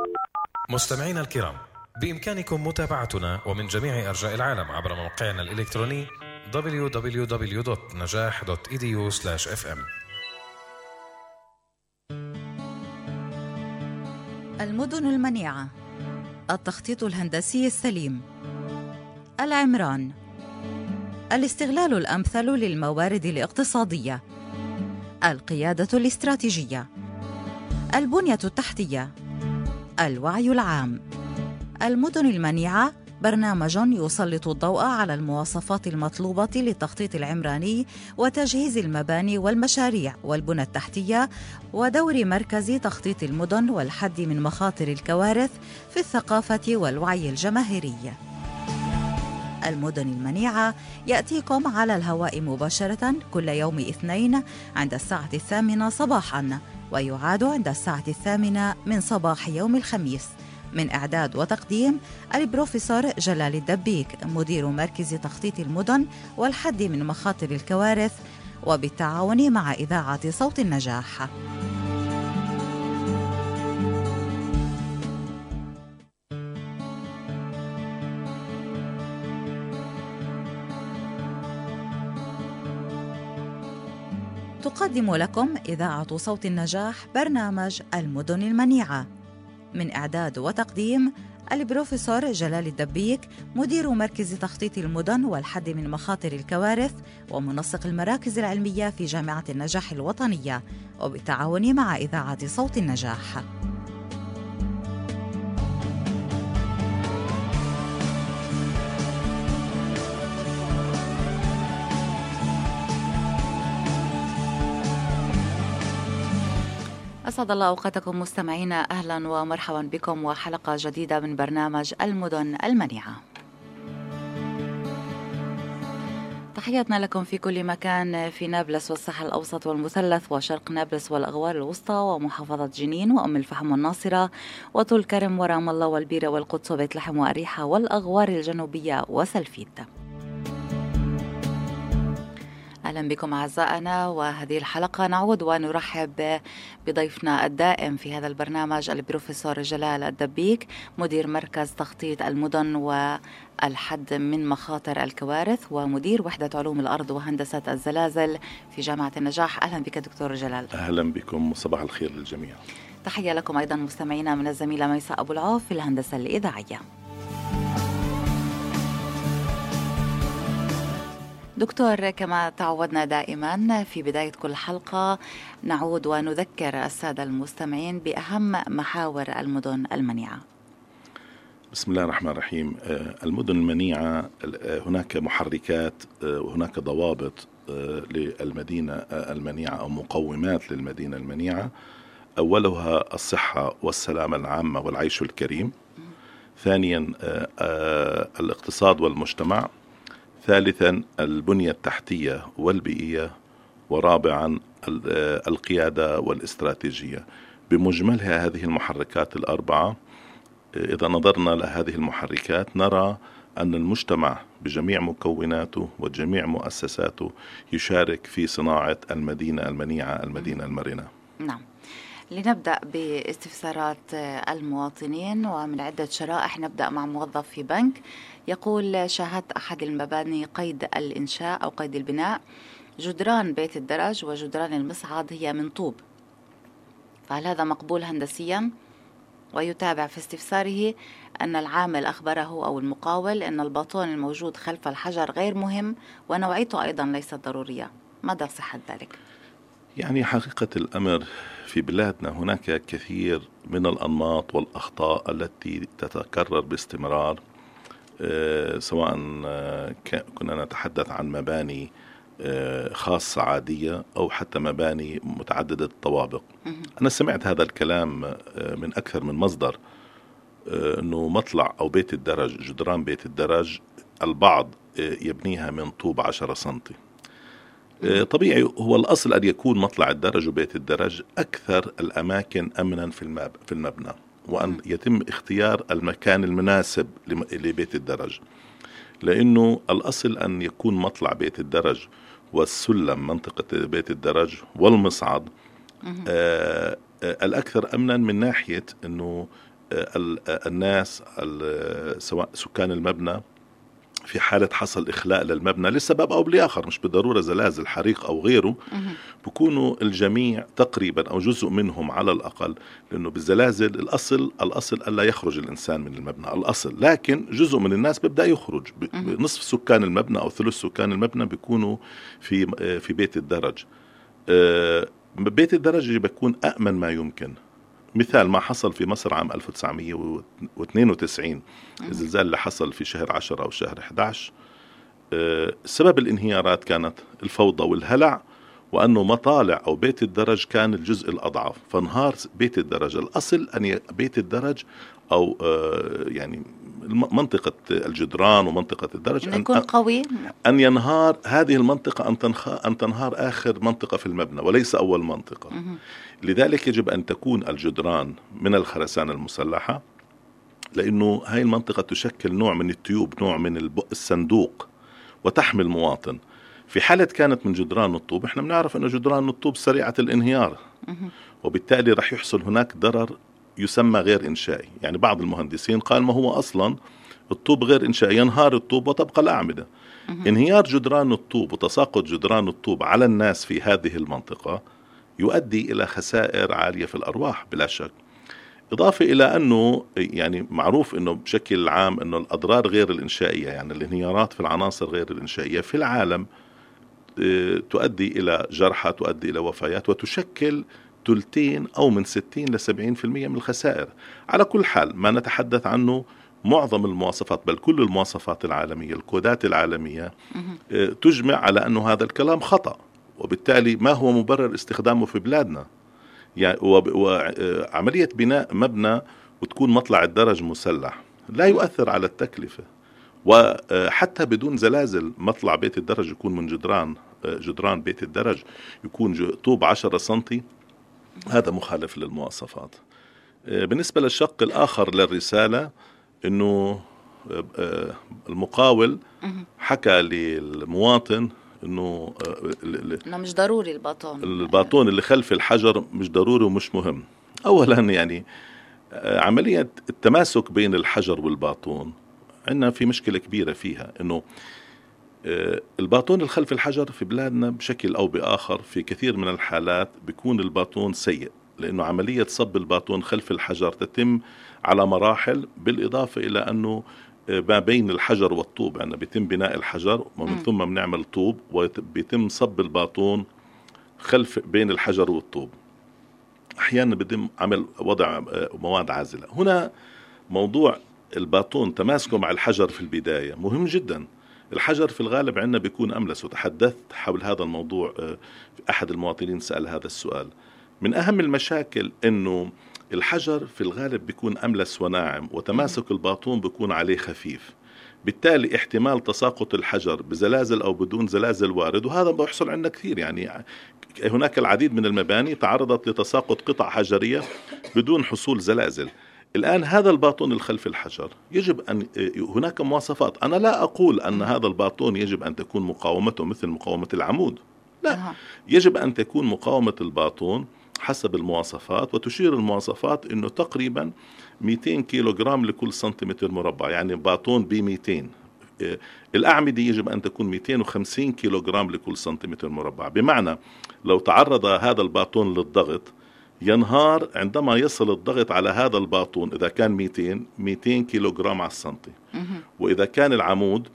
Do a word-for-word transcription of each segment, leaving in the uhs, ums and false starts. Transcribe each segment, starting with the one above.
مستمعينا الكرام، بإمكانكم متابعتنا ومن جميع أرجاء العالم عبر موقعنا الإلكتروني دبليو دبليو دبليو دوت نجاح دوت إي دي يو سلاش إف إم. المدن المنيعة، التخطيط الهندسي السليم، العمران، الاستغلال الأمثل للموارد الاقتصادية، القيادة الاستراتيجية، البنية التحتية، الوعي العام. المدن المنيعة برنامج يسلط الضوء على المواصفات المطلوبة للتخطيط العمراني وتجهيز المباني والمشاريع والبنى التحتية، ودور مركز تخطيط المدن والحد من مخاطر الكوارث في الثقافة والوعي الجماهيري. المدن المنيعة يأتيكم على الهواء مباشرة كل يوم اثنين عند الساعة الثامنة صباحاً، ويعاد عند الساعة الثامنة من صباح يوم الخميس. من إعداد وتقديم البروفيسور جلال الدبيك، مدير مركز تخطيط المدن والحد من مخاطر الكوارث، وبالتعاون مع إذاعة صوت النجاح. تقدم لكم إذاعة صوت النجاح برنامج المدن المنيعة، من إعداد وتقديم البروفيسور جلال الدبيك، مدير مركز تخطيط المدن والحد من مخاطر الكوارث ومنسق المراكز العلمية في جامعة النجاح الوطنية، وبالتعاون مع إذاعة صوت النجاح. أسعد الله أوقاتكم مستمعينا، أهلا ومرحبا بكم وحلقة جديدة من برنامج المدن المنيعة. تحياتنا لكم في كل مكان في نابلس والساحل الأوسط والمثلث وشرق نابلس والأغوار الوسطى ومحافظة جنين وأم الفحم والناصرة وطول كرم ورام الله والبيرة والقدس وبيت لحم وأريحة والأغوار الجنوبية وسلفيت. أهلا بكم أعزائنا، وهذه الحلقة نعود ونرحب بضيفنا الدائم في هذا البرنامج البروفيسور جلال الدبيك، مدير مركز تخطيط المدن والحد من مخاطر الكوارث ومدير وحدة علوم الأرض وهندسة الزلازل في جامعة النجاح. أهلا بك دكتور جلال. أهلا بكم وصباح الخير للجميع. تحية لكم أيضا مستمعينا من الزميلة ميساء أبو العوف في الهندسة الإذاعية. دكتور، كما تعودنا دائما في بداية كل حلقة نعود ونذكر السادة المستمعين بأهم محاور المدن المنيعة. بسم الله الرحمن الرحيم. المدن المنيعة هناك محركات وهناك ضوابط للمدينة المنيعة أو مقومات للمدينة المنيعة. أولها الصحة والسلامة العامة والعيش الكريم. ثانيا الاقتصاد والمجتمع. ثالثا البنية التحتية والبيئية. ورابعا القيادة والاستراتيجية. بمجملها هذه المحركات الأربعة، إذا نظرنا لهذه المحركات نرى أن المجتمع بجميع مكوناته وجميع مؤسساته يشارك في صناعة المدينة المنيعة، المدينة المرنة. نعم. لنبدأ باستفسارات المواطنين ومن عدة شرائح. نبدأ مع موظف في بنك يقول: شاهدت أحد المباني قيد الإنشاء أو قيد البناء، جدران بيت الدرج وجدران المصعد هي من طوب، فهل هذا مقبول هندسيا؟ ويتابع في استفساره أن العامل أخبره أو المقاول أن الباطون الموجود خلف الحجر غير مهم ونوعيته أيضا ليست ضرورية، مدى صحة ذلك؟ يعني حقيقة الأمر في بلادنا هناك كثير من الأنماط والأخطاء التي تتكرر باستمرار، أه سواء كنا نتحدث عن مباني أه خاصة عادية أو حتى مباني متعددة الطوابق. أنا سمعت هذا الكلام أه من أكثر من مصدر، أه أنه مطلع أو بيت الدرج، جدران بيت الدرج البعض أه يبنيها من طوب عشرة سنتي. طبيعي هو الأصل أن يكون مطلع الدرج وبيت الدرج أكثر الأماكن أمنا في في المبنى، وأن يتم اختيار المكان المناسب لبيت الدرج، لأنه الأصل أن يكون مطلع بيت الدرج والسلم منطقة بيت الدرج والمصعد آه الأكثر أمنا من ناحية أنه الناس سواء سكان المبنى في حالة حصل إخلاء للمبنى لسبب أو لآخر، مش بالضرورة زلازل حريق أو غيره، بكونوا الجميع تقريبا أو جزء منهم على الأقل، لأنه بالزلازل الأصل الأصل ألا يخرج الإنسان من المبنى الأصل، لكن جزء من الناس بيبدأ يخرج. نصف سكان المبنى أو ثلث سكان المبنى بيكونوا في في بيت الدرج. بيت الدرج بيكون أأمن ما يمكن. مثال ما حصل في مصر عام ألف وتسعمية واثنين وتسعين، الزلزال اللي حصل في شهر عشرة أو شهر أحد عشر، سبب الانهيارات كانت الفوضى والهلع، وأنه مطالع أو بيت الدرج كان الجزء الأضعف، فانهار بيت الدرج. الأصل أن بيت الدرج أو يعني منطقة الجدران ومنطقة الدرج أن يكون قوي، أن ينهار هذه المنطقة، أن تنهار آخر منطقة في المبنى وليس أول منطقة. لذلك يجب أن تكون الجدران من الخرسانة المسلحة، لأنه هاي المنطقة تشكل نوع من التيوب، نوع من الصندوق، وتحمي المواطن. في حالة كانت من جدران الطوب، احنا بنعرف أن جدران الطوب سريعة الانهيار، وبالتالي رح يحصل هناك ضرر يسمى غير إنشائي. يعني بعض المهندسين قال ما هو أصلا الطوب غير إنشائي، ينهار الطوب وتبقى الأعمدة. انهيار جدران الطوب وتساقط جدران الطوب على الناس في هذه المنطقة يؤدي إلى خسائر عالية في الأرواح بلا شك. إضافة إلى أنه يعني معروف أنه بشكل عام أنه الأضرار غير الإنشائية، يعني الانهيارات في العناصر غير الإنشائية في العالم تؤدي إلى جرحى، تؤدي إلى وفيات، وتشكل ثلثين أو من ستين لسبعين في المية من الخسائر. على كل حال ما نتحدث عنه معظم المواصفات، بل كل المواصفات العالمية، الكودات العالمية تجمع على أنه هذا الكلام خطأ، وبالتالي ما هو مبرر استخدامه في بلادنا. يعني وعملية بناء مبنى وتكون مطلع الدرج مسلح لا يؤثر على التكلفة، وحتى بدون زلازل مطلع بيت الدرج يكون من جدران جدران بيت الدرج يكون طوب عشرة سنتي، هذا مخالف للمواصفات. بالنسبة للشق الآخر للرسالة، إنه المقاول حكى للمواطن إنه إنه مش ضروري الباطون الباطون اللي خلف الحجر مش ضروري ومش مهم. أولا يعني عملية التماسك بين الحجر والباطون عندنا في مشكلة كبيرة فيها، إنه الباطون الخلف الحجر في بلادنا بشكل أو بآخر في كثير من الحالات بيكون الباطون سيء، لأنه عملية صب الباطون خلف الحجر تتم على مراحل، بالإضافة إلى أنه ما بين الحجر والطوب يعني بيتم بناء الحجر ومن ثم بنعمل طوب وبيتم صب الباطون خلف بين الحجر والطوب. أحيانا بيتم عمل وضع مواد عازلة. هنا موضوع الباطون تماسكه مع الحجر في البداية مهم جدا. الحجر في الغالب عندنا بيكون أملس، وتحدثت حول هذا الموضوع، أحد المواطنين سأل هذا السؤال. من أهم المشاكل أنه الحجر في الغالب بيكون أملس وناعم، وتماسك الباطون بيكون عليه خفيف، بالتالي احتمال تساقط الحجر بزلازل أو بدون زلازل وارد، وهذا بيحصل عندنا كثير. يعني هناك العديد من المباني تعرضت لتساقط قطع حجرية بدون حصول زلازل. الآن هذا الباطون الخلف الحجر يجب أن هناك مواصفات. أنا لا أقول أن هذا الباطون يجب أن تكون مقاومته مثل مقاومة العمود، لا، يجب أن تكون مقاومة الباطون حسب المواصفات، وتشير المواصفات أنه تقريبا مئتين كيلوغرام لكل سنتيمتر مربع، يعني باطون ب مئتين. الأعمدة يجب أن تكون مئتين وخمسين كيلوغرام لكل سنتيمتر مربع، بمعنى لو تعرض هذا الباطون للضغط ينهار عندما يصل الضغط على هذا الباطون. إذا كان مئتين مئتين كيلوغرام على السنتي، وإذا كان العمود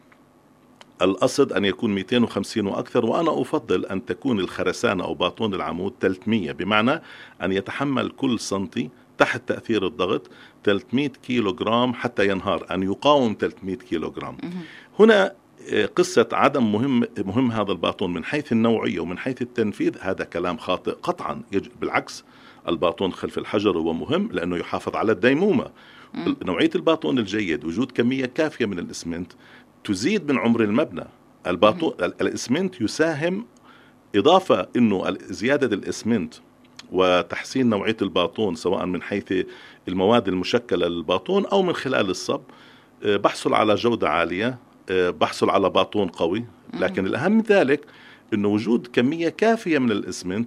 الأصل أن يكون مئتين وخمسين وأكثر، وأنا أفضل أن تكون الخرسانة أو باطون العمود ثلاثمئة، بمعنى أن يتحمل كل سنتي تحت تأثير الضغط ثلاثمئة كيلوغرام حتى ينهار، أن يقاوم ثلاثمئة كيلوغرام. هنا قصة عدم مهم مهم هذا الباطون من حيث النوعية ومن حيث التنفيذ، هذا كلام خاطئ قطعا. بالعكس، الباطون خلف الحجر هو مهم لأنه يحافظ على الديمومة. نوعية الباطون الجيد، وجود كمية كافية من الإسمنت تزيد من عمر المبنى. الباطون الإسمنت يساهم، إضافة إنه زيادة الإسمنت وتحسين نوعية الباطون سواء من حيث المواد المشكلة للباطون أو من خلال الصب، بحصل على جودة عالية، بحصل على باطون قوي. لكن الأهم من ذلك إنه وجود كمية كافية من الإسمنت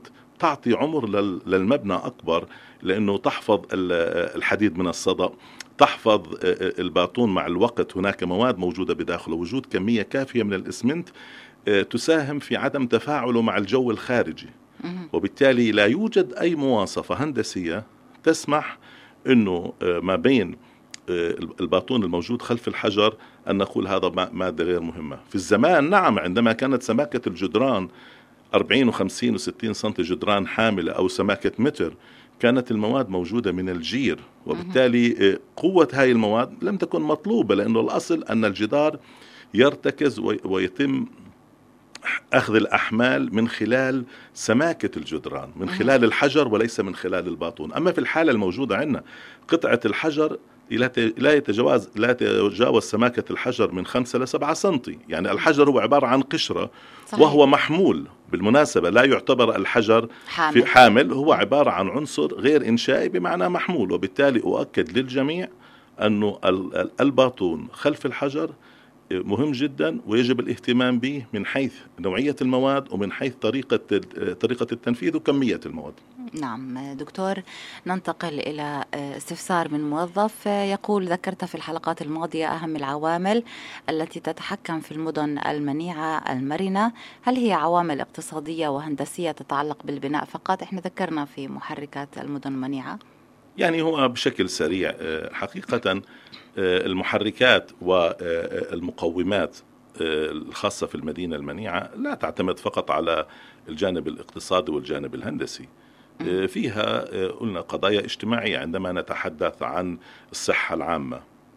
تعطي عمر للمبنى أكبر، لأنه تحفظ الحديد من الصدأ، تحفظ الباطون مع الوقت. هناك مواد موجودة بداخله، وجود كمية كافية من الإسمنت تساهم في عدم تفاعله مع الجو الخارجي، وبالتالي لا يوجد أي مواصفة هندسية تسمح أنه ما بين الباطون الموجود خلف الحجر أن نقول هذا مادة غير مهمة. في الزمان نعم، عندما كانت سماكة الجدران أربعين وخمسين وستين سنتي جدران حاملة أو سماكة متر، كانت المواد موجودة من الجير، وبالتالي قوة هاي المواد لم تكن مطلوبة، لأنه الأصل أن الجدار يرتكز ويتم أخذ الأحمال من خلال سماكة الجدران، من خلال الحجر وليس من خلال الباطون. أما في الحالة الموجودة عندنا قطعة الحجر لا يتجاوز لا يتجاوز سماكة الحجر من خمسة لسبعة سنتي، يعني الحجر هو عبارة عن قشرة. صحيح. وهو محمول بالمناسبة، لا يعتبر الحجر حامل. في حامل هو عبارة عن عنصر غير إنشائي بمعنى محمول، وبالتالي أؤكد للجميع أنه الباطون خلف الحجر مهم جدا ويجب الاهتمام به من حيث نوعية المواد ومن حيث طريقة طريقة التنفيذ وكمية المواد. نعم دكتور، ننتقل إلى استفسار من موظف يقول: ذكرت في الحلقات الماضية أهم العوامل التي تتحكم في المدن المنيعة المرنة، هل هي عوامل اقتصادية وهندسية تتعلق بالبناء فقط؟ احنا ذكرنا في محركات المدن المنيعة. يعني هو بشكل سريع حقيقة المحركات والمقومات الخاصة في المدينة المنيعة لا تعتمد فقط على الجانب الاقتصادي والجانب الهندسي، فيها قلنا قضايا اجتماعية. عندما نتحدث عن الصحة العامة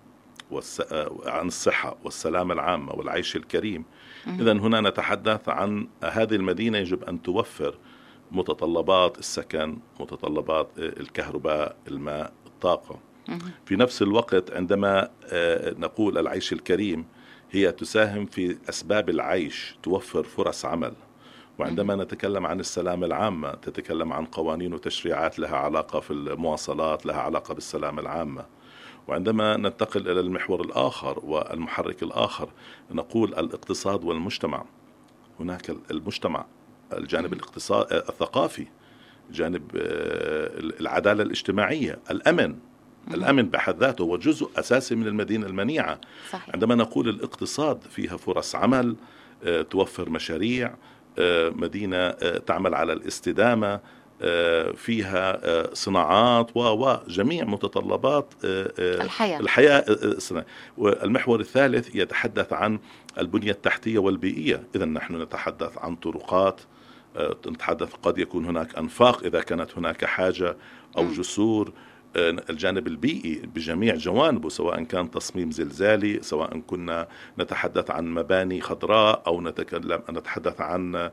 عن الصحة والسلامة العامة والعيش الكريم، إذن هنا نتحدث عن هذه المدينة يجب أن توفر متطلبات السكن، متطلبات الكهرباء، الماء، الطاقة. في نفس الوقت عندما نقول العيش الكريم، هي تساهم في أسباب العيش، توفر فرص عمل. وعندما نتكلم عن السلامة العامة تتكلم عن قوانين وتشريعات لها علاقة في المواصلات، لها علاقة بالسلامة العامة. وعندما ننتقل إلى المحور الآخر والمحرك الآخر نقول الاقتصاد والمجتمع. هناك المجتمع، الجانب الاقتصاد الثقافي، جانب العدالة الاجتماعية، الأمن. الأمن بحد ذاته هو جزء أساسي من المدينة المنيعة. صحيح. عندما نقول الاقتصاد، فيها فرص عمل، توفر مشاريع، مدينة تعمل على الاستدامة، فيها صناعات وجميع متطلبات الحياة, الحياة. والمحور الثالث يتحدث عن البنية التحتية والبيئية. إذن نحن نتحدث عن طرقات، نتحدث قد يكون هناك أنفاق إذا كانت هناك حاجة، أو جسور. الجانب البيئي بجميع جوانبه، سواء كان تصميم زلزالي، سواء كنا نتحدث عن مباني خضراء، أو نتكلم نتحدث عن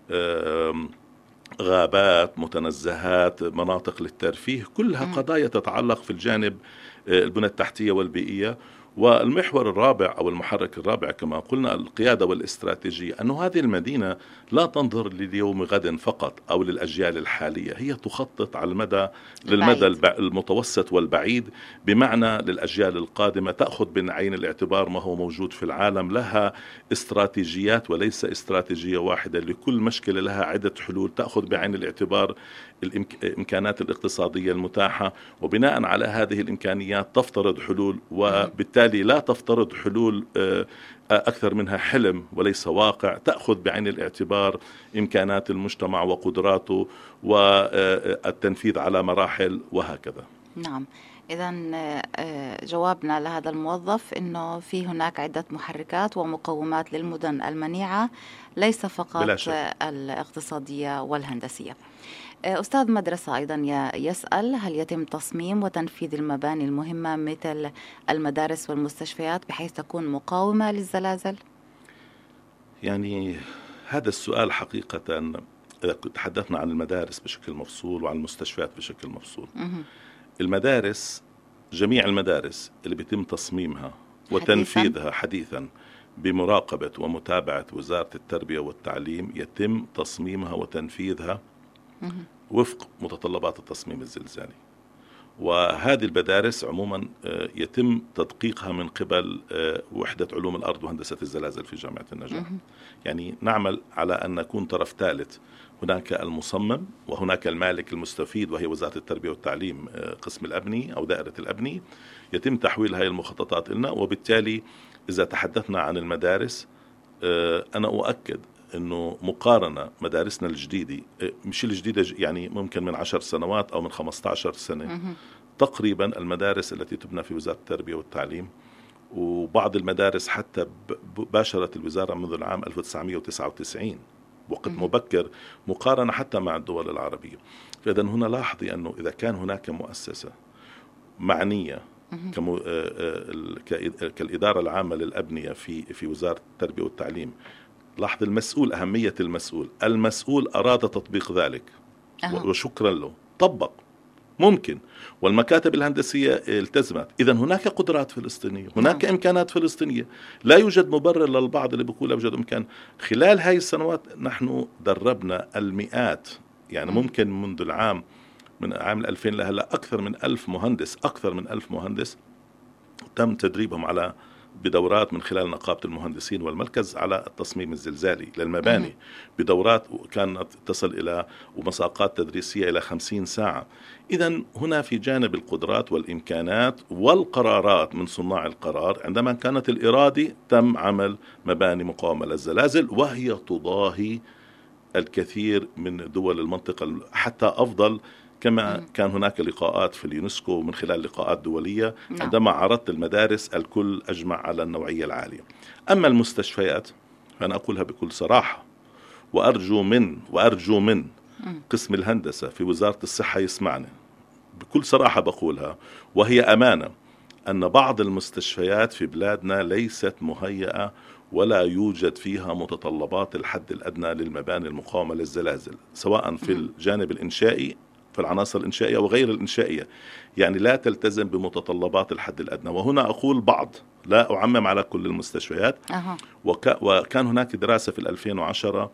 غابات، متنزهات، مناطق للترفيه، كلها قضايا تتعلق في الجانب البنى التحتية والبيئية. والمحور الرابع أو المحرك الرابع كما قلنا القيادة والاستراتيجية، أن هذه المدينة لا تنظر لليوم غد فقط أو للأجيال الحالية، هي تخطط على المدى للمدى المتوسط والبعيد، بمعنى للأجيال القادمة، تأخذ بعين الاعتبار ما هو موجود في العالم، لها استراتيجيات وليس استراتيجية واحدة، لكل مشكلة لها عدة حلول، تأخذ بعين الاعتبار الإمكانات الاقتصادية المتاحة، وبناء على هذه الإمكانيات تفترض حلول، وبالتالي لا تفترض حلول أكثر منها حلم وليس واقع، تأخذ بعين الاعتبار إمكانات المجتمع وقدراته والتنفيذ على مراحل وهكذا. نعم، إذن جوابنا لهذا الموظف أنه في هناك عدة محركات ومقومات للمدن المنيعة، ليس فقط الاقتصادية والهندسية. أستاذ مدرسة أيضا يسأل: هل يتم تصميم وتنفيذ المباني المهمة مثل المدارس والمستشفيات بحيث تكون مقاومة للزلازل؟ يعني هذا السؤال حقيقة، إذا تحدثنا عن المدارس بشكل مفصول وعن المستشفيات بشكل مفصول، المدارس، جميع المدارس اللي بيتم تصميمها وتنفيذها حديثا بمراقبة ومتابعة وزارة التربية والتعليم، يتم تصميمها وتنفيذها وفق متطلبات التصميم الزلزالي. وهذه المدارس عموما يتم تدقيقها من قبل وحدة علوم الأرض وهندسة الزلازل في جامعة النجاح. يعني نعمل على أن نكون طرف ثالث، هناك المصمم وهناك المالك المستفيد وهي وزارة التربية والتعليم قسم الأبني أو دائرة الأبني، يتم تحويل هاي المخططات لنا. وبالتالي إذا تحدثنا عن المدارس، أنا أؤكد أنه مقارنة مدارسنا الجديدة مش الجديدة يعني ممكن من عشر سنوات أو من خمسة عشر سنة تقريبا المدارس التي تبنى في وزارة التربية والتعليم، وبعض المدارس حتى باشرت الوزارة منذ العام ألف وتسعمائة وتسعة وتسعين وقت مبكر مقارنة حتى مع الدول العربية. فإذا هنا لاحظي أنه إذا كان هناك مؤسسة معنية كالإدارة العامة للأبنية في في وزارة التربية والتعليم، لاحظ المسؤول، أهمية المسؤول المسؤول أراد تطبيق ذلك أه. وشكرا له طبق ممكن، والمكاتب الهندسية التزمت. إذا هناك قدرات فلسطينية، هناك أه. إمكانات فلسطينية، لا يوجد مبرر للبعض اللي بيقول لا يوجد إمكان. خلال هاي السنوات نحن دربنا المئات، يعني ممكن منذ العام من عام ألفين لهلا أكثر من ألف مهندس أكثر من ألف مهندس تم تدريبهم على بدورات من خلال نقابة المهندسين والمركز على التصميم الزلزالي للمباني، بدورات كانت تصل إلى ومساقات تدريسية إلى خمسين ساعة. إذن هنا في جانب القدرات والإمكانات والقرارات من صناع القرار، عندما كانت الإرادة تم عمل مباني مقاومة للزلازل، وهي تضاهي الكثير من دول المنطقة حتى أفضل. كما م. كان هناك لقاءات في اليونسكو من خلال لقاءات دولية م. عندما عرضت المدارس الكل أجمع على النوعية العالية. أما المستشفيات فأنا أقولها بكل صراحة، وأرجو من وأرجو من م. قسم الهندسة في وزارة الصحة يسمعني، بكل صراحة بقولها وهي أمانة، أن بعض المستشفيات في بلادنا ليست مهيئة ولا يوجد فيها متطلبات الحد الأدنى للمباني المقاومة للزلازل، سواء في الجانب الإنشائي في العناصر الإنشائية وغير الإنشائية، يعني لا تلتزم بمتطلبات الحد الأدنى. وهنا أقول بعض، لا أعمم على كل المستشفيات. أه. وك وكان هناك دراسة في ألفين وعشرة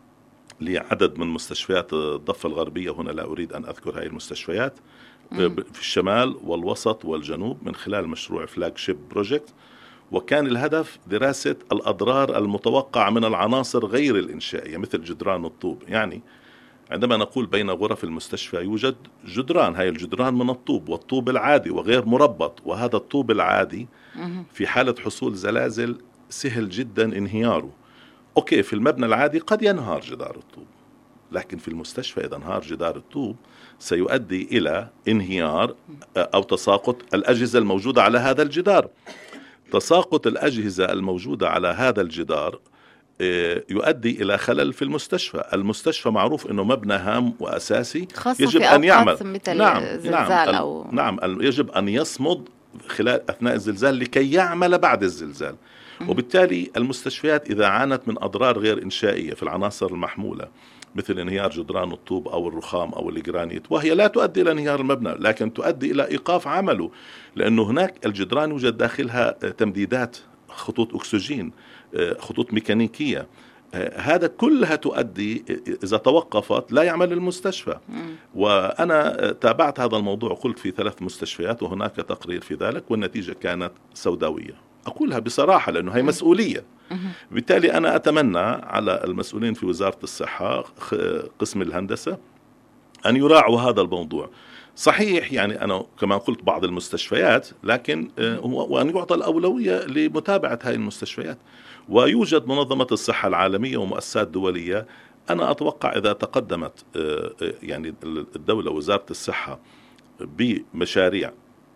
لعدد من مستشفيات الضفة الغربية، هنا لا أريد أن أذكر هذه المستشفيات، م. في الشمال والوسط والجنوب من خلال مشروع فلاج شيب بروجكت، وكان الهدف دراسة الأضرار المتوقعة من العناصر غير الإنشائية مثل جدران الطوب. يعني عندما نقول بين غرف المستشفى يوجد جدران، هاي الجدران من الطوب والطوب العادي وغير مربط، وهذا الطوب العادي في حالة حصول زلازل سهل جدا انهياره. أوكي، في المبنى العادي قد ينهار جدار الطوب، لكن في المستشفى إذا انهار جدار الطوب سيؤدي إلى انهيار أو تساقط الأجهزة الموجودة على هذا الجدار. تساقط الأجهزة الموجودة على هذا الجدار يؤدي إلى خلل في المستشفى. المستشفى معروف أنه مبنى هام وأساسي يجب أن يعمل، نعم نعم, أو... نعم يجب أن يصمد خلال أثناء الزلزال لكي يعمل بعد الزلزال. م- وبالتالي المستشفيات إذا عانت من أضرار غير إنشائية في العناصر المحمولة مثل انهيار جدران الطوب أو الرخام أو الجرانيت، وهي لا تؤدي إلى انهيار المبنى لكن تؤدي إلى إيقاف عمله، لأنه هناك الجدران يوجد داخلها تمديدات، خطوط أكسجين، خطوط ميكانيكية، هذا كلها تؤدي إذا توقفت لا يعمل المستشفى. وأنا تابعت هذا الموضوع، قلت في ثلاث مستشفيات وهناك تقرير في ذلك، والنتيجة كانت سوداوية، أقولها بصراحة لأنه هي مسؤولية. بالتالي أنا أتمنى على المسؤولين في وزارة الصحة قسم الهندسة أن يراعوا هذا الموضوع. صحيح يعني أنا كما قلت بعض المستشفيات، لكن وأن يعطى الأولوية لمتابعة هذه المستشفيات. ويوجد منظمة الصحة العالمية ومؤسسات دولية، أنا أتوقع إذا تقدمت يعني الدولة وزارة الصحة بمشاريع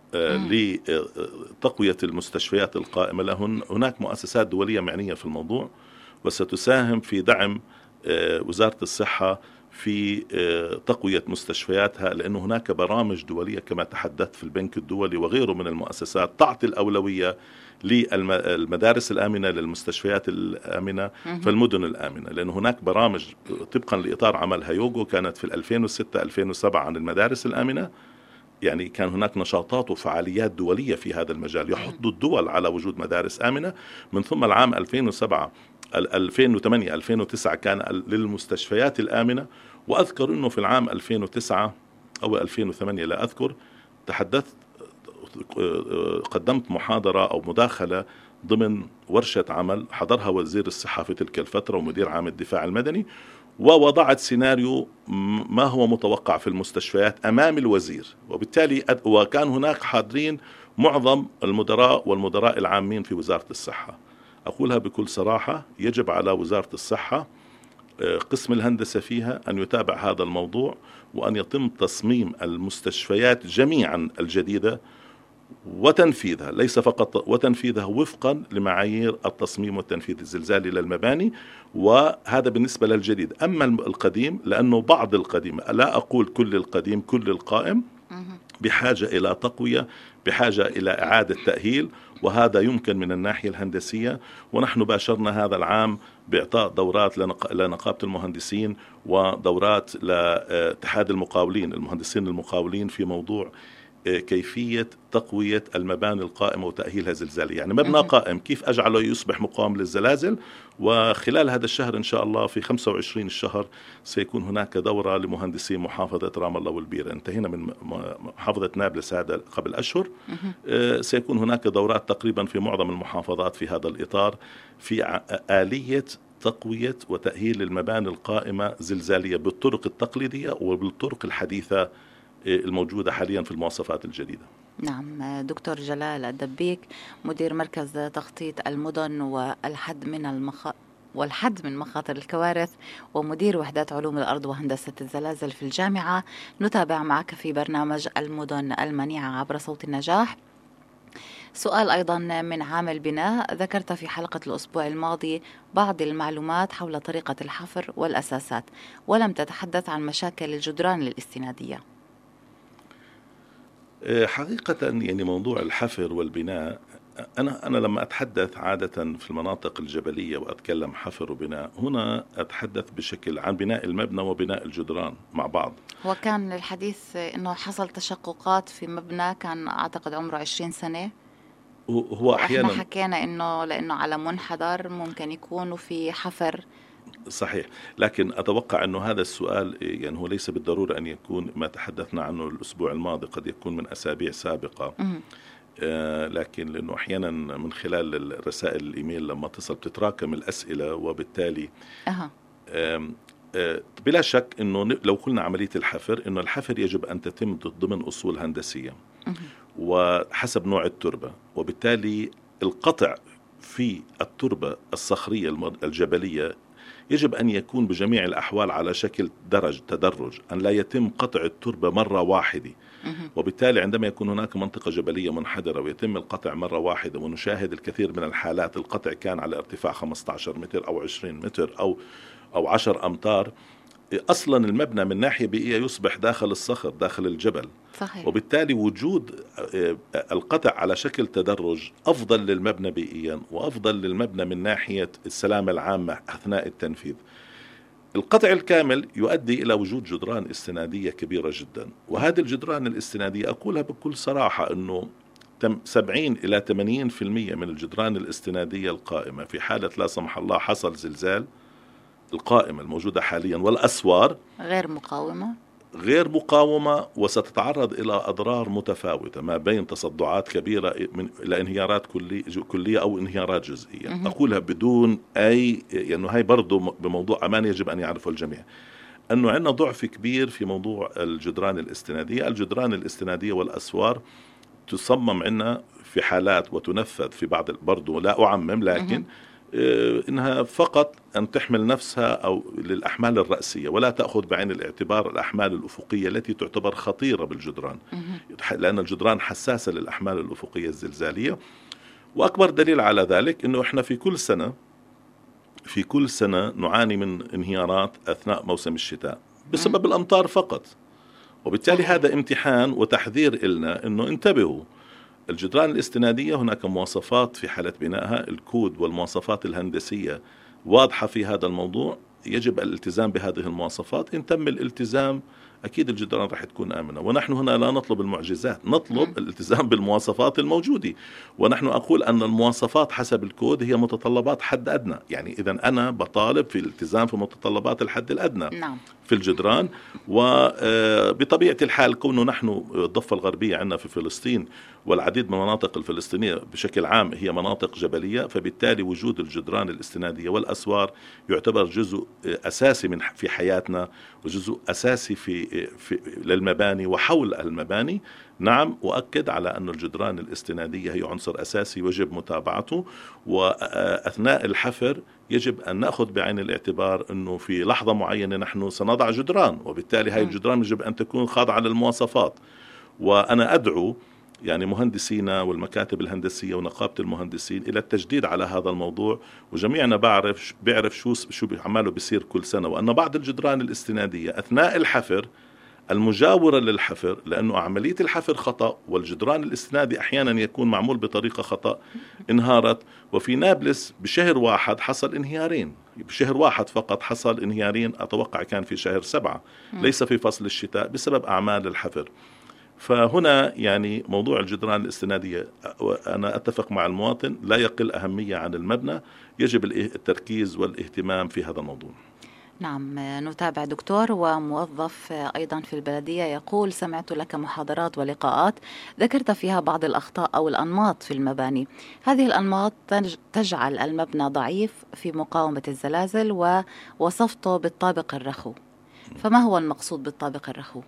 لتقوية المستشفيات القائمة لهن، هناك مؤسسات دولية معنية في الموضوع وستساهم في دعم وزارة الصحة في تقوية مستشفياتها، لأن هناك برامج دولية كما تحدثت في البنك الدولي وغيره من المؤسسات تعطي الأولوية للمدارس الآمنة، للمستشفيات الآمنة، فالمدن الآمنة، لأن هناك برامج طبقا لإطار عمل هيوغو كانت في ألفين وستة ألفين وسبعة عن المدارس الآمنة. يعني كان هناك نشاطات وفعاليات دولية في هذا المجال يحض الدول على وجود مدارس آمنة. من ثم العام ألفين وسبعة ألفين وثمانية ألفين وتسعة كان للمستشفيات الآمنة، وأذكر أنه في العام ألفين وتسعة أو ألفين وثمانية لا أذكر تحدثت قدمت محاضرة أو مداخلة ضمن ورشة عمل حضرها وزير الصحة في تلك الفترة ومدير عام الدفاع المدني، ووضعت سيناريو ما هو متوقع في المستشفيات أمام الوزير، وبالتالي وكان هناك حاضرين معظم المدراء والمدراء العامين في وزارة الصحة. أقولها بكل صراحة، يجب على وزارة الصحة قسم الهندسة فيها أن يتابع هذا الموضوع، وأن يتم تصميم المستشفيات جميعا الجديدة وتنفيذها، ليس فقط وتنفيذها وفقا لمعايير التصميم والتنفيذ الزلزالي للمباني، وهذا بالنسبة للجديد. أما القديم، لأنه بعض القديم، لا أقول كل القديم، كل القائم بحاجة إلى تقوية، بحاجة إلى إعادة تأهيل، وهذا يمكن من الناحية الهندسية. ونحن باشرنا هذا العام بإعطاء دورات لنقابة المهندسين ودورات لاتحاد المقاولين، المهندسين المقاولين، في موضوع كيفية تقوية المباني القائمة وتأهيلها زلزاليا. يعني مبنى قائم كيف أجعله يصبح مقاوم للزلازل. وخلال هذا الشهر إن شاء الله في خمسة وعشرين الشهر سيكون هناك دورة لمهندسي محافظة رام الله والبيرة. انتهينا من محافظة نابلس هذا قبل أشهر، سيكون هناك دورات تقريبا في معظم المحافظات في هذا الإطار، في آلية تقوية وتأهيل المباني القائمة زلزالية بالطرق التقليدية وبالطرق الحديثة الموجودة حاليا في المواصفات الجديدة. نعم، دكتور جلال الدبيك، مدير مركز تخطيط المدن والحد من المخ... والحد من مخاطر الكوارث، ومدير وحدات علوم الأرض وهندسة الزلازل في الجامعة، نتابع معك في برنامج المدن المنيعة عبر صوت النجاح. سؤال أيضا من عامل بناء، ذكرت في حلقة الأسبوع الماضي بعض المعلومات حول طريقة الحفر والأساسات، ولم تتحدث عن مشاكل الجدران الاستنادية. حقيقة يعني موضوع الحفر والبناء، أنا أنا لما أتحدث عادة في المناطق الجبلية وأتكلم حفر وبناء، هنا أتحدث بشكل عن بناء المبنى وبناء الجدران مع بعض. هو كان الحديث إنه حصل تشققات في مبنى كان أعتقد عمره عشرين سنة، هو أحيانا إحنا حكينا إنه لأنه على منحدر ممكن يكون في حفر. صحيح، لكن أتوقع أنه هذا السؤال يعني هو ليس بالضرورة أن يكون ما تحدثنا عنه الأسبوع الماضي، قد يكون من أسابيع سابقة. آه لكن لأنه أحيانا من خلال الرسائل الإيميل لما تصل بتتراكم الأسئلة، وبالتالي أه. آه آه بلا شك أنه لو قلنا عملية الحفر، أنه الحفر يجب أن تتم ضمن أصول هندسية أه. وحسب نوع التربة، وبالتالي القطع في التربة الصخرية الجبلية يجب أن يكون بجميع الأحوال على شكل درج تدرج، أن لا يتم قطع التربة مرة واحدة. وبالتالي عندما يكون هناك منطقة جبلية منحدرة ويتم القطع مرة واحدة، ونشاهد الكثير من الحالات القطع كان على ارتفاع خمسة عشر متر أو عشرين متر أو أو عشر أمتار، أصلا المبنى من ناحية بيئية يصبح داخل الصخر داخل الجبل. صحيح. وبالتالي وجود القطع على شكل تدرج أفضل للمبنى بيئيا وأفضل للمبنى من ناحية السلامة العامة أثناء التنفيذ. القطع الكامل يؤدي إلى وجود جدران استنادية كبيرة جدا، وهذه الجدران الاستنادية أقولها بكل صراحة أنه سبعين إلى ثمانين بالمئة من الجدران الاستنادية القائمة في حالة لا سمح الله حصل زلزال، القائمة الموجودة حاليا والأسوار غير مقاومة غير مقاومة وستتعرض إلى أضرار متفاوتة، ما بين تصدعات كبيرة من إلى انهيارات كلي كلية أو انهيارات جزئية. م- أقولها بدون أي يعني هاي برضو بموضوع أمان يجب أن يعرفه الجميع، أنه عندنا ضعف كبير في موضوع الجدران الاستنادية. الجدران الاستنادية والأسوار تصمم عندنا في حالات وتنفذ في بعض، برضو لا أعمم، لكن م- إنها فقط أن تحمل نفسها أو للأحمال الرأسية، ولا تأخذ بعين الاعتبار الأحمال الأفقية التي تعتبر خطيرة بالجدران، لأن الجدران حساسة للأحمال الأفقية الزلزالية. وأكبر دليل على ذلك أنه إحنا في كل سنة في كل سنة نعاني من انهيارات أثناء موسم الشتاء بسبب الأمطار فقط، وبالتالي هذا امتحان وتحذير إلنا أنه انتبهوا. الجدران الاستنادية هناك مواصفات في حالة بنائها، الكود والمواصفات الهندسية واضحة في هذا الموضوع، يجب الالتزام بهذه المواصفات. إن تم الالتزام أكيد الجدران راح تكون آمنة. ونحن هنا لا نطلب المعجزات، نطلب الالتزام بالمواصفات الموجودة. ونحن أقول أن المواصفات حسب الكود هي متطلبات حد أدنى، يعني إذا أنا بطالب في الالتزام في متطلبات الحد الأدنى. نعم. في الجدران. وبطبيعة الحال كونه نحن الضفة الغربية عندنا في فلسطين والعديد من المناطق الفلسطينية بشكل عام هي مناطق جبلية، فبالتالي وجود الجدران الاستنادية والأسوار يعتبر جزء أساسي من في حياتنا وجزء أساسي في, في للمباني وحول المباني. نعم، وأكد على أن الجدران الاستنادية هي عنصر أساسي ويجب متابعته، وأثناء الحفر يجب أن نأخذ بعين الاعتبار أنه في لحظة معينة نحن سنضع جدران، وبالتالي هاي الجدران يجب أن تكون خاضعة للمواصفات. وأنا أدعو يعني مهندسينا والمكاتب الهندسية ونقابة المهندسين إلى التجديد على هذا الموضوع، وجميعنا بعرف بيعرف شو شو عماله بيصير كل سنة، وأن بعض الجدران الاستنادية أثناء الحفر المجاورة للحفر، لأنه عملية الحفر خطأ والجدران الاستنادي أحيانا يكون معمول بطريقة خطأ، انهارت. وفي نابلس بشهر واحد حصل انهيارين، بشهر واحد فقط حصل انهيارين، أتوقع كان في شهر سبعة ليس في فصل الشتاء، بسبب أعمال الحفر. فهنا يعني موضوع الجدران الاستنادية أنا أتفق مع المواطن لا يقل أهمية عن المبنى، يجب التركيز والاهتمام في هذا الموضوع. نعم، نتابع دكتور وموظف أيضا في البلدية يقول: سمعت لك محاضرات ولقاءات ذكرت فيها بعض الأخطاء أو الأنماط في المباني، هذه الأنماط تجعل المبنى ضعيف في مقاومة الزلازل ووصفته بالطابق الرخو، فما هو المقصود بالطابق الرخو؟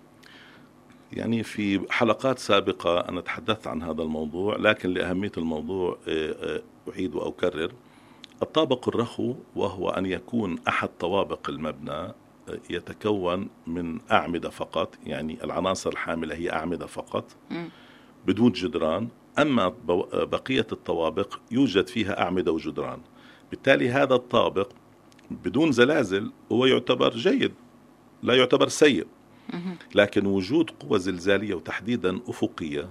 يعني في حلقات سابقة أنا تحدثت عن هذا الموضوع، لكن لأهمية الموضوع أعيد وأكرر. الطابق الرخو وهو أن يكون أحد طوابق المبنى يتكون من أعمدة فقط، يعني العناصر الحاملة هي أعمدة فقط بدون جدران، أما بقية الطوابق يوجد فيها أعمدة وجدران. بالتالي هذا الطابق بدون زلازل هو يعتبر جيد، لا يعتبر سيء، لكن وجود قوة زلزالية وتحديدا أفقية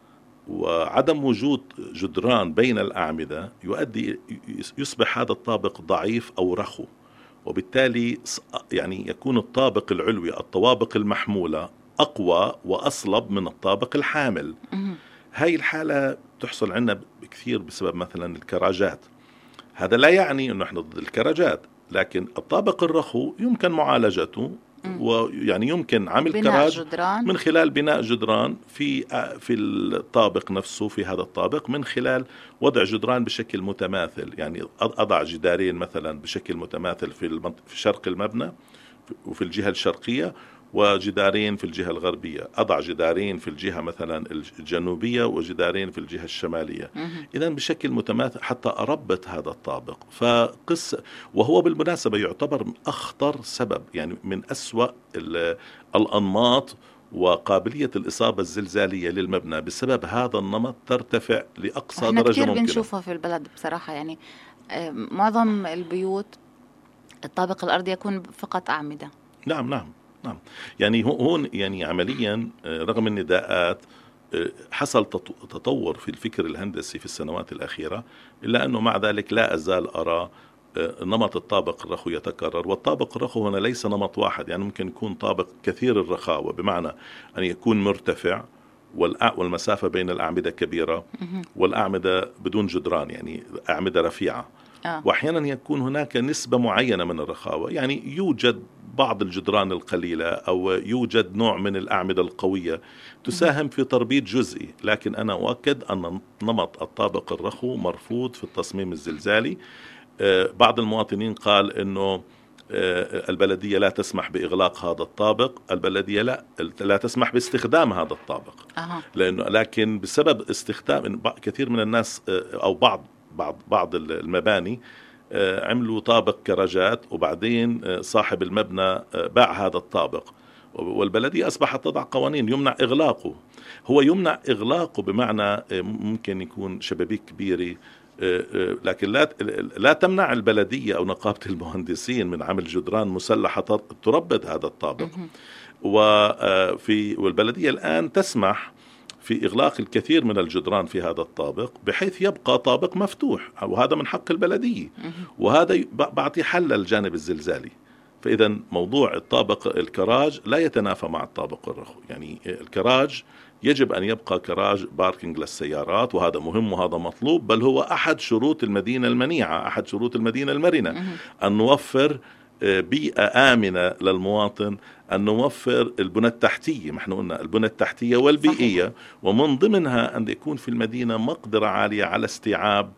وعدم وجود جدران بين الأعمدة يؤدي يصبح هذا الطابق ضعيف أو رخو، وبالتالي يعني يكون الطابق العلوي الطوابق المحمولة أقوى وأصلب من الطابق الحامل. هاي الحالة تحصل عندنا بكثير بسبب مثلا الكراجات. هذا لا يعني أنه نحن ضد الكراجات، لكن الطابق الرخو يمكن معالجته، ويعني يمكن عمل كراج من خلال بناء جدران في في الطابق نفسه، في هذا الطابق من خلال وضع جدران بشكل متماثل، يعني أضع جدارين مثلا بشكل متماثل في في شرق المبنى وفي الجهة الشرقية، وجدارين في الجهة الغربية، أضع جدارين في الجهة مثلا الجنوبية وجدارين في الجهة الشمالية، إذن بشكل متماثل حتى أربط هذا الطابق. فقص وهو بالمناسبة يعتبر أخطر سبب، يعني من أسوأ الأنماط وقابلية الإصابة الزلزالية للمبنى بسبب هذا النمط ترتفع لأقصى درجة ممكنة. كثير بنشوفها في البلد بصراحة، يعني معظم البيوت الطابق الأرضي يكون فقط أعمدة. نعم نعم نعم يعني هون يعني عمليا رغم النداءات حصل تطور في الفكر الهندسي في السنوات الأخيرة، إلا أنه مع ذلك لا أزال أرى نمط الطابق الرخو يتكرر. والطابق الرخو هنا ليس نمط واحد، يعني ممكن يكون طابق كثير الرخاوة، بمعنى أن يكون مرتفع والمسافة بين الأعمدة كبيرة والأعمدة بدون جدران، يعني أعمدة رفيعة. آه. وأحيانا يكون هناك نسبة معينة من الرخاوة، يعني يوجد بعض الجدران القليلة أو يوجد نوع من الأعمدة القوية تساهم في تربيط جزئي، لكن أنا أؤكد أن نمط الطابق الرخو مرفوض في التصميم الزلزالي. آه بعض المواطنين قال أنه آه البلدية لا تسمح بإغلاق هذا الطابق، البلدية لا لا تسمح باستخدام هذا الطابق. آه. لأنه لكن بسبب استخدام كثير من الناس آه أو بعض بعض بعض المباني عملوا طابق كراجات، وبعدين صاحب المبنى باع هذا الطابق، والبلدية أصبحت تضع قوانين يمنع إغلاقه. هو يمنع إغلاقه بمعنى ممكن يكون شبابيك كبيرة، لكن لا لا تمنع البلدية أو نقابة المهندسين من عمل جدران مسلحة تربط هذا الطابق. وفي والبلدية الآن تسمح في إغلاق الكثير من الجدران في هذا الطابق بحيث يبقى طابق مفتوح، وهذا من حق البلدية، وهذا بعطي حل للجانب الزلزالي. فإذا موضوع الطابق الكراج لا يتنافى مع الطابق الرخو، يعني الكراج يجب أن يبقى كراج باركينج للسيارات، وهذا مهم وهذا مطلوب، بل هو أحد شروط المدينة المنيعة، أحد شروط المدينة المرنة، أن نوفر بيئة آمنة للمواطن، أن نوفر البنى التحتية، ما احنا قلنا البنى التحتية والبيئية. صحيح. ومن ضمنها أن يكون في المدينة مقدرة عالية على استيعاب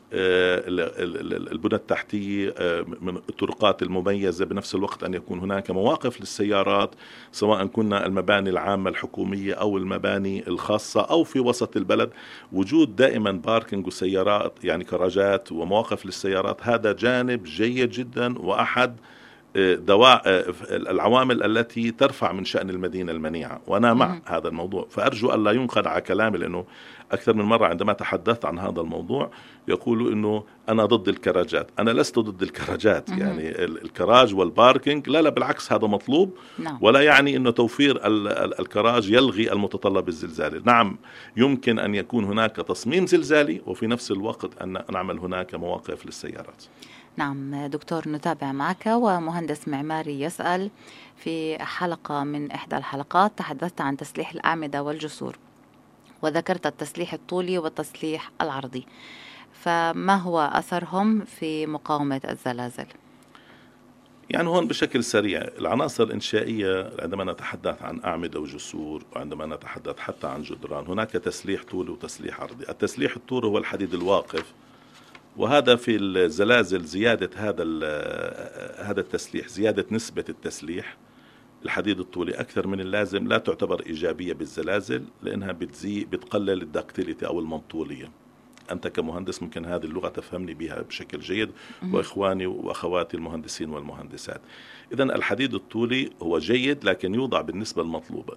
البنى التحتية من الطرقات المميزة، بنفس الوقت أن يكون هناك مواقف للسيارات، سواء كنا المباني العامة الحكومية أو المباني الخاصة أو في وسط البلد. وجود دائما باركينج وسيارات، يعني كراجات ومواقف للسيارات، هذا جانب جيد جدا وأحد دواء العوامل التي ترفع من شأن المدينة المنيعة، وأنا مع م- هذا الموضوع. فأرجو أن لا ينخدع كلامي، لأنه أكثر من مرة عندما تحدثت عن هذا الموضوع يقولوا أنه أنا ضد الكراجات. أنا لست ضد الكراجات، م- يعني الكراج والباركينج لا لا بالعكس هذا مطلوب. نعم. ولا يعني أنه توفير الكراج يلغي المتطلب الزلزالي. نعم يمكن أن يكون هناك تصميم زلزالي وفي نفس الوقت أن نعمل هناك مواقف للسيارات. نعم دكتور، نتابع معك. ومهندس معماري يسأل: في حلقة من إحدى الحلقات تحدثت عن تسليح الأعمدة والجسور، وذكرت التسليح الطولي والتسليح العرضي، فما هو أثرهم في مقاومة الزلازل؟ يعني هون بشكل سريع، العناصر الإنشائية عندما نتحدث عن أعمدة وجسور، وعندما نتحدث حتى عن جدران، هناك تسليح طولي وتسليح عرضي. التسليح الطولي هو الحديد الواقف، وهذا في الزلازل زيادة هذا هذا التسليح، زيادة نسبة التسليح الحديد الطولي أكثر من اللازم لا تعتبر إيجابية بالزلازل، لأنها بتزي بتقلل الدكتيليتي أو المنطولية. أنت كمهندس ممكن هذه اللغة تفهمني بها بشكل جيد، وإخواني وأخواتي المهندسين والمهندسات. إذن الحديد الطولي هو جيد، لكن يوضع بالنسبة المطلوبة.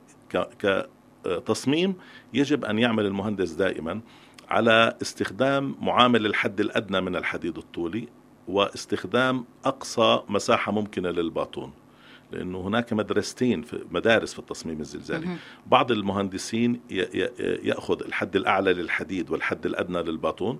كتصميم يجب أن يعمل المهندس دائما على استخدام معامل الحد الأدنى من الحديد الطولي، واستخدام أقصى مساحة ممكنة للباطون، لأنه هناك مدرستين في مدارس في التصميم الزلزالي. بعض المهندسين يأخذ الحد الأعلى للحديد والحد الأدنى للباطون،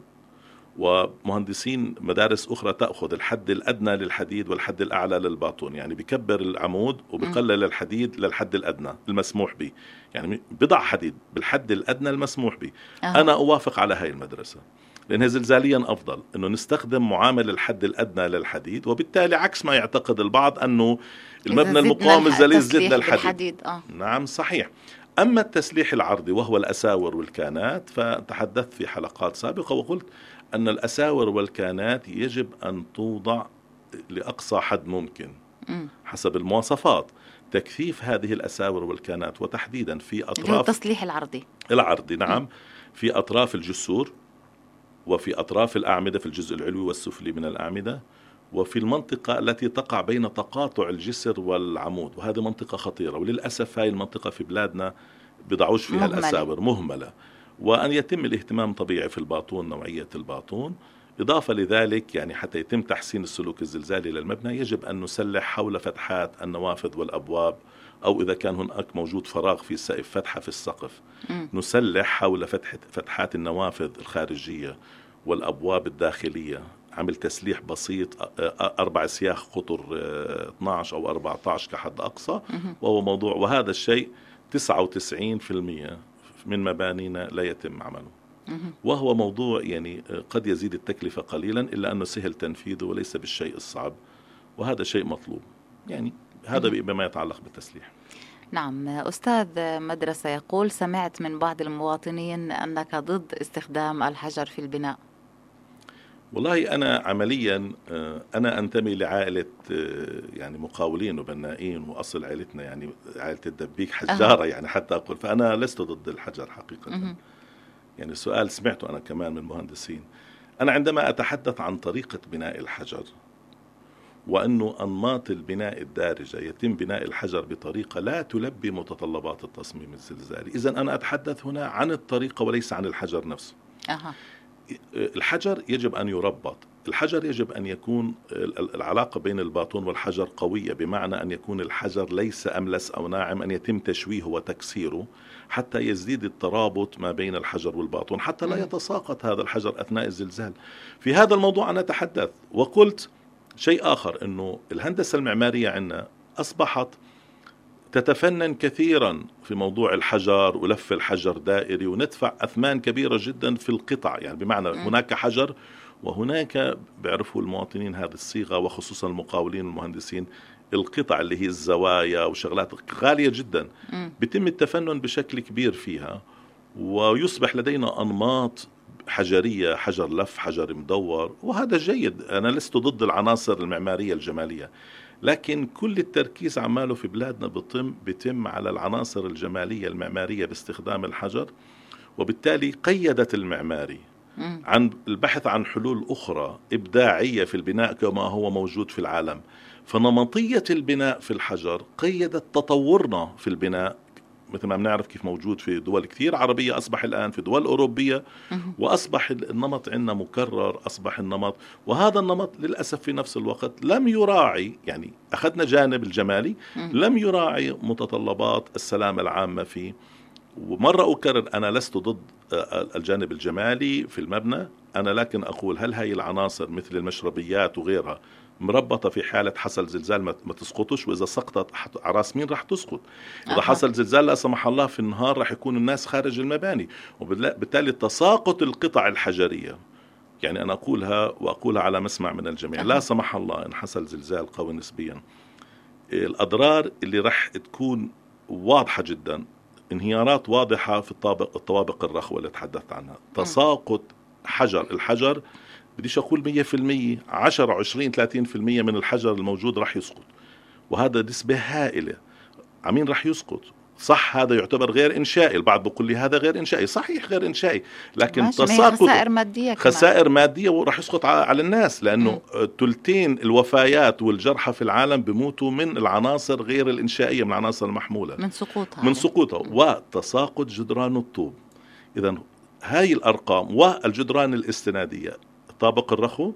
ومهندسين مدارس أخرى تأخذ الحد الأدنى للحديد والحد الأعلى للباطون، يعني بيكبر العمود وبيقلل الحديد للحد الأدنى المسموح به، يعني بضع حديد بالحد الأدنى المسموح به. أه. أنا أوافق على هاي المدرسة، لأنها زلزاليا أفضل أنه نستخدم معامل الحد الأدنى للحديد، وبالتالي عكس ما يعتقد البعض أنه المبنى المقاوم الزليل زد للحديد. أه. نعم صحيح. أما التسليح العرضي وهو الأساور والكانات، فتحدثت في حلقات سابقة وقلت أن الأساور والكانات يجب أن توضع لأقصى حد ممكن حسب المواصفات. تكثيف هذه الأساور والكانات، وتحديدا في أطراف التصليح العرضي العرضي نعم م. في أطراف الجسور، وفي أطراف الأعمدة في الجزء العلوي والسفلي من الأعمدة، وفي المنطقة التي تقع بين تقاطع الجسر والعمود، وهذه منطقة خطيرة، وللأسف هاي المنطقة في بلادنا بضعوش فيها مهملة. الأساور مهملة. وأن يتم الاهتمام طبيعي في الباطون، نوعية الباطون. إضافة لذلك يعني حتى يتم تحسين السلوك الزلزالي للمبنى يجب أن نسلح حول فتحات النوافذ والأبواب، أو إذا كان هناك موجود فراغ في السقف فتحة في السقف م. نسلح حول فتحة فتحات النوافذ الخارجية والأبواب الداخلية، عمل تسليح بسيط، أربع سياخ قطر اثني عشر أو أربعة عشر كحد أقصى، وهو موضوع، وهذا الشيء تسعة وتسعين بالمئة من مبانينا لا يتم عمله، وهو موضوع يعني قد يزيد التكلفة قليلا، إلا أنه سهل تنفيذه وليس بالشيء الصعب، وهذا شيء مطلوب. يعني هذا بما يتعلق بالتسليح. نعم. أستاذ مدرسة يقول: سمعت من بعض المواطنين أنك ضد استخدام الحجر في البناء. والله أنا عمليا أنا أنتمي لعائلة يعني مقاولين وبنائين، وأصل عائلتنا يعني عائلة الدبيك حجارة أه. يعني حتى أقول، فأنا لست ضد الحجر حقيقة. أه. يعني السؤال سمعته أنا كمان من مهندسين. أنا عندما أتحدث عن طريقة بناء الحجر، وأنه أنماط البناء الدارجة يتم بناء الحجر بطريقة لا تلبي متطلبات التصميم الزلزالي، إذن أنا أتحدث هنا عن الطريقة وليس عن الحجر نفسه. أه. الحجر يجب أن يربط، الحجر يجب أن يكون العلاقة بين الباطون والحجر قوية، بمعنى أن يكون الحجر ليس أملس أو ناعم، أن يتم تشويهه وتكسيره حتى يزيد الترابط ما بين الحجر والباطون، حتى لا يتساقط هذا الحجر أثناء الزلزال. في هذا الموضوع أنا أتحدث، وقلت شيء آخر، أنه الهندسة المعمارية عندنا أصبحت تتفنن كثيرا في موضوع الحجر ولف الحجر دائري، وندفع أثمان كبيرة جدا في القطع، يعني بمعنى م. هناك حجر وهناك بيعرفوا المواطنين هذه الصيغة، وخصوصا المقاولين والمهندسين، القطع اللي هي الزوايا وشغلات غالية جدا بيتم التفنن بشكل كبير فيها، ويصبح لدينا أنماط حجرية، حجر لف، حجر مدور، وهذا جيد. أنا لست ضد العناصر المعمارية الجمالية، لكن كل التركيز عماله في بلادنا بيتم بيتم على العناصر الجمالية المعمارية باستخدام الحجر، وبالتالي قيدت المعماري عن البحث عن حلول أخرى إبداعية في البناء كما هو موجود في العالم. فنمطية البناء في الحجر قيدت تطورنا في البناء، مثل ما بنعرف كيف موجود في دول كثير عربية، أصبح الآن في دول أوروبية، وأصبح النمط عندنا مكرر، أصبح النمط، وهذا النمط للأسف في نفس الوقت لم يراعي، يعني أخذنا جانب الجمالي لم يراعي متطلبات السلامة العامة فيه. ومرة أكرر، أنا لست ضد الجانب الجمالي في المبنى، أنا لكن أقول هل هاي العناصر مثل المشربيات وغيرها مربطة في حالة حصل زلزال ما تسقطش؟ وإذا سقطت عراس مين رح تسقط؟ إذا حصل زلزال لا سمح الله في النهار رح يكون الناس خارج المباني، وبالتالي تساقط القطع الحجرية، يعني أنا أقولها وأقولها على مسمع من الجميع، لا سمح الله إن حصل زلزال قوي نسبيا، الأضرار اللي رح تكون واضحة جدا، انهيارات واضحة في الطابق الطوابق الرخوة اللي تحدثت عنها، تساقط حجر الحجر بديش أقول مية في المية، عشرة عشرين ثلاثين في المية من الحجر الموجود رح يسقط، وهذا نسبة هائلة. عمين رح يسقط؟ صح هذا يعتبر غير إنشائي، البعض بيقول لي هذا غير إنشائي، صحيح غير إنشائي، لكن تساقط خسائر مادية كمان. خسائر مادية ورح يسقط على الناس، لأنه ثلثين الوفيات والجرحى في العالم بموتوا من العناصر غير الإنشائية، من العناصر المحمولة من سقوطها من سقوطها وتساقط جدران الطوب. إذن هاي الأرقام والجدران الاستنادية، طابق الرخو،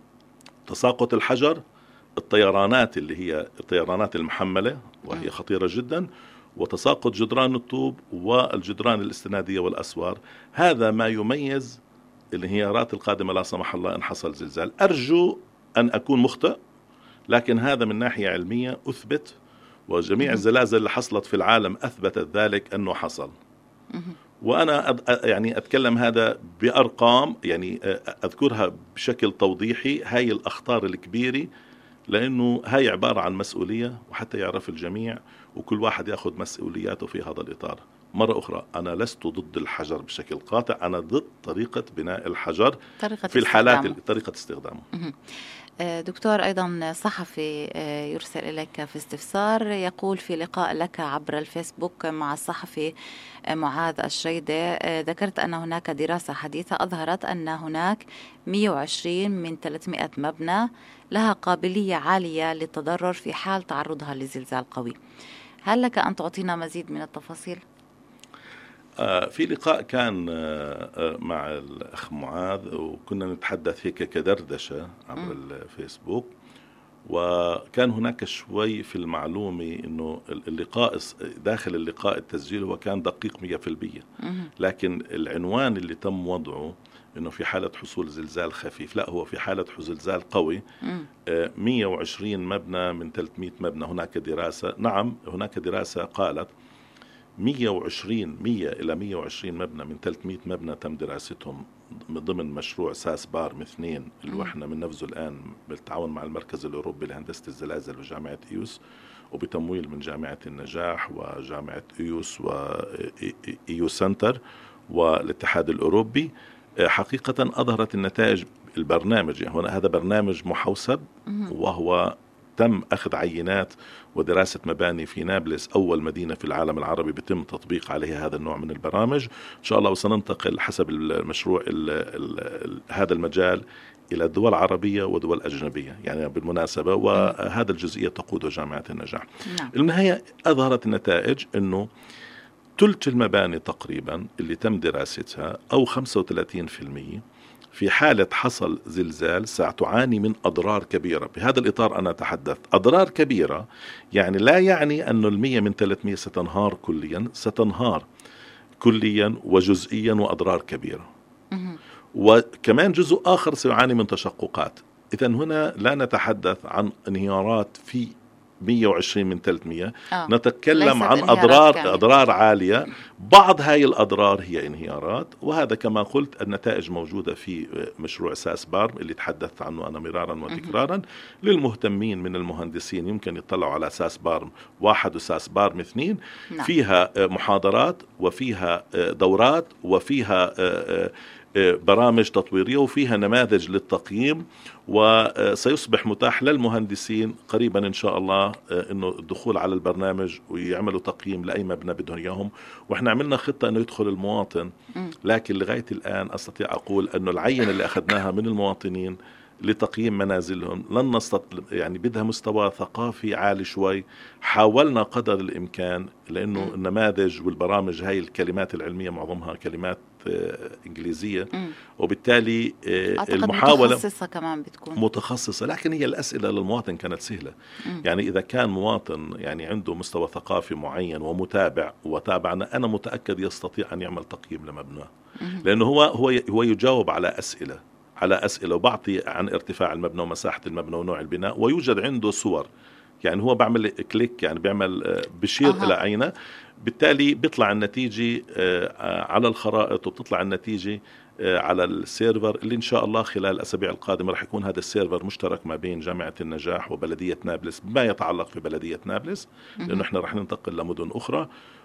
تساقط الحجر، الطيرانات اللي هي الطيرانات المحملة وهي خطيرة جدا، وتساقط جدران الطوب والجدران الاستنادية والأسوار. هذا ما يميز الانهيارات القادمة لا سمح الله إن حصل زلزال. أرجو أن أكون مخطئ، لكن هذا من ناحية علمية أثبت، وجميع الزلازل اللي حصلت في العالم أثبتت ذلك أنه حصل. وأنا يعني أتكلم هذا بأرقام، يعني أذكرها بشكل توضيحي، هاي الأخطار الكبيرة، لأنه هاي عبارة عن مسؤولية، وحتى يعرف الجميع وكل واحد يأخذ مسؤولياته في هذا الإطار. مرة أخرى، أنا لست ضد الحجر بشكل قاطع، أنا ضد طريقة بناء الحجر في الحالات طريقة استخدامه. دكتور، أيضا صحفي يرسل إليك في استفسار، يقول في لقاء لك عبر الفيسبوك مع الصحفي معاذ الشيدة، ذكرت أن هناك دراسة حديثة أظهرت أن هناك مئة وعشرين من ثلاثمئة مبنى لها قابلية عالية للتضرر في حال تعرضها لزلزال قوي. هل لك أن تعطينا مزيد من التفاصيل؟ في لقاء كان مع الأخ معاذ، وكنا نتحدث هيك كدردشة عبر الفيسبوك، وكان هناك شوي في المعلومة إنه اللقاء داخل اللقاء التسجيل هو كان دقيق مية في المية، لكن العنوان اللي تم وضعه إنه في حالة حصول زلزال خفيف، لا، هو في حالة زلزال قوي. مئة وعشرين مبنى من ثلاثمئة مبنى. هناك دراسة، نعم هناك دراسة قالت مئة وعشرين مئة إلى مئة وعشرين مبنى من ثلاثمئة مبنى تم دراستهم ضمن مشروع ساس بارم اثنين اللي احنا بننفذه الآن بالتعاون مع المركز الأوروبي لهندسة الزلازل وجامعة إيوس، وبتمويل من جامعة النجاح وجامعة إيوس وإيو سنتر والاتحاد الأوروبي. حقيقة أظهرت النتائج البرنامج، يعني هذا برنامج محوسب، وهو تم أخذ عينات ودراسة مباني في نابلس، أول مدينة في العالم العربي بتم تطبيق عليها هذا النوع من البرامج إن شاء الله. وسننتقل حسب المشروع ال ال هذا المجال إلى دول عربية ودول أجنبية يعني بالمناسبة، وهذا الجزئية تقوده جامعة النجاح. النهاية أظهرت النتائج أنه ثلث المباني تقريبا اللي تم دراستها أو خمسة وثلاثين بالمئة في حالة حصل زلزال ستعاني من أضرار كبيرة. بهذا الإطار أنا تحدثت أضرار كبيرة، يعني لا يعني أن المية من ثلاثمئة ستنهار كليا، ستنهار كليا وجزئيا وأضرار كبيرة، وكمان جزء آخر سيعاني من تشققات. إذن هنا لا نتحدث عن انهيارات في مية وعشرين من ثلاثمية. آه. نتكلم عن أضرار أضرار عالية. بعض هاي الأضرار هي انهيارات، وهذا كما قلت النتائج موجودة في مشروع ساس بارم اللي تحدثت عنه أنا مرارا وتكرارا. للمهتمين من المهندسين يمكن يطلعوا على ساس بارم واحد وساس بارم اثنين. نعم. فيها محاضرات وفيها دورات وفيها برامج تطويرية وفيها نماذج للتقييم، وسيصبح متاح للمهندسين قريبا إن شاء الله إنه الدخول على البرنامج ويعملوا تقييم لأي مبنى بدهم إياهم. وإحنا عملنا خطة إنه يدخل المواطن، لكن لغاية الآن أستطيع أقول إنه العينة اللي أخذناها من المواطنين لتقييم منازلهم لن نستطيع، يعني بدها مستوى ثقافي عالي شوي. حاولنا قدر الإمكان، لأنه م. النماذج والبرامج هاي الكلمات العلمية معظمها كلمات آه إنجليزية، م. وبالتالي آه المحاولة متخصصة كمان بتكون متخصصة، لكن هي الأسئلة للمواطن كانت سهلة. م. يعني إذا كان مواطن يعني عنده مستوى ثقافي معين ومتابع وتابعنا، أنا متأكد يستطيع أن يعمل تقييم لمبنى، لأنه هو هو هو يجاوب على أسئلة على أسئلة وبعطي عن ارتفاع المبنى ومساحة المبنى ونوع البناء، ويوجد عنده صور. يعني هو بعمل كليك، يعني بيعمل بشير أه. إلى عينه، بالتالي بيطلع النتيجة على الخرائط وبتطلع النتيجة على السيرفر اللي إن شاء الله خلال الأسابيع القادمة رح يكون هذا السيرفر مشترك ما بين جامعة النجاح وبلدية نابلس بما يتعلق في بلدية نابلس، لأنه إحنا رح ننتقل لمدن أخرى.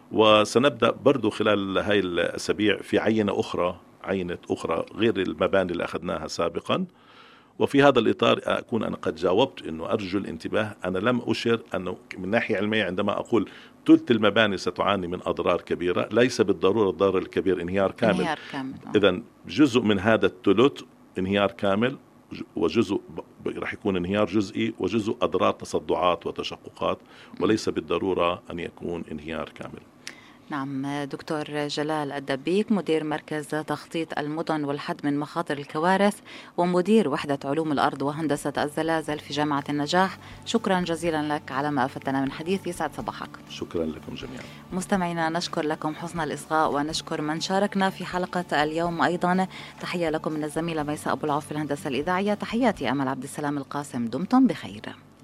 وسنبدأ برضو خلال هاي الأسابيع في عينة أخرى عينة أخرى غير المباني اللي أخذناها سابقا. وفي هذا الإطار أكون أنا قد جاوبت أنه أرجو الانتباه. أنا لم أشر أنه من ناحية علمية عندما أقول ثلث المباني ستعاني من أضرار كبيرة، ليس بالضرورة الضرر الكبير انهيار كامل, انهيار كامل. إذن جزء من هذا الثلث انهيار كامل، وجزء رح يكون انهيار جزئي، وجزء أضرار تصدعات وتشققات، وليس بالضرورة أن يكون انهيار كامل. نعم. دكتور جلال الدبيك، مدير مركز تخطيط المدن والحد من مخاطر الكوارث ومدير وحدة علوم الأرض وهندسة الزلازل في جامعة النجاح، شكرا جزيلا لك على ما أفدتنا من حديث. يسعد صباحك. شكرا لكم جميعا. مستمعينا نشكر لكم حسن الإصغاء، ونشكر من شاركنا في حلقة اليوم أيضا. تحية لكم من الزميلة ميساء أبو العوف في الهندسة الإذاعية. تحياتي أمل عبد السلام القاسم. دمتم بخير.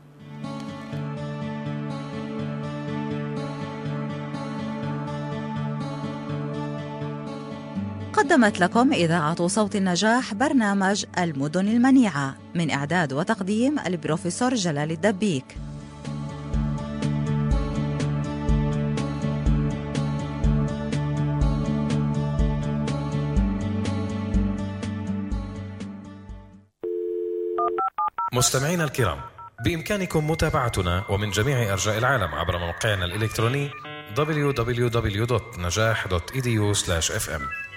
قدمت لكم إذاعة صوت النجاح برنامج المدن المنيعة، من إعداد وتقديم البروفيسور جلال الدبيك. مستمعينا الكرام، بإمكانكم متابعتنا ومن جميع أرجاء العالم عبر موقعنا الإلكتروني دبليو دبليو دبليو دوت نجاح دوت إي دي يو سلاش إف إم.